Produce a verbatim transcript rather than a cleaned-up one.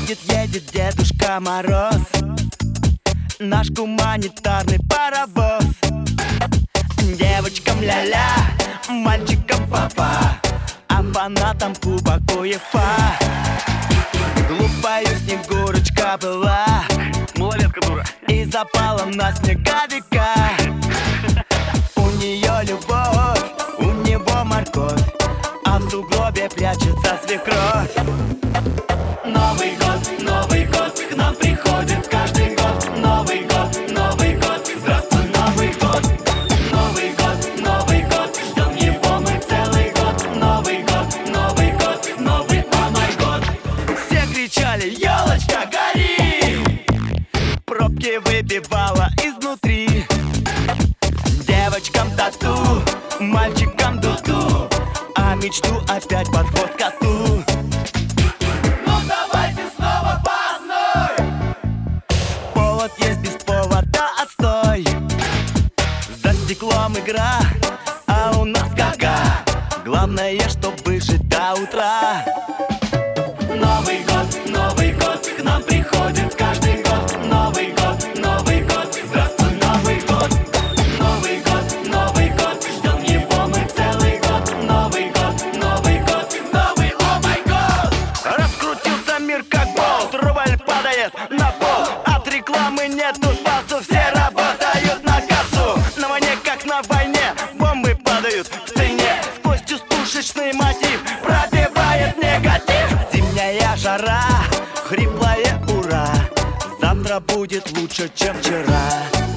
Едет, едет Дедушка Мороз, наш гуманитарный паровоз. Девочкам ля-ля, мальчикам папа, а фанатам Кубок УЕФА. Глупая Снегурочка была, малолетка дура, и запала на снеговика. У нее любовь, у него морковь, а в сугробе прячется свекровь. Новый год, Новый год, к нам приходит каждый год. Новый год, Новый год, здравствуй, Новый год. Новый год, Новый год, ждем его мы целый год. Новый год, Новый год, новый о май год. Все кричали: елочка, гори! Пробки выбивала изнутри. Девочкам тату, мальчикам дуду, а мечту опять под хвост коту. Ну давайте снова по одной. Повод есть без повода, отстой. За стеклом игра, а у нас кага. Главное, чтоб выжить до утра. Новый год, Новый год, к нам приходит каждый год. Новый год, Новый год, здравствуй, Новый год. Новый год, Новый год, ждем его мы целый год. Новый год, Новый год, новый о май год. Раскрутился мир как болт, рубль падает на пол. От рекламы нету спасу, все работают на кассу. На войне, как на войне, бомбы падают в цене. Сквозь частушечный мотив пробивает негатив. Зимняя жара, хриплое ура, завтра будет лучше, чем вчера.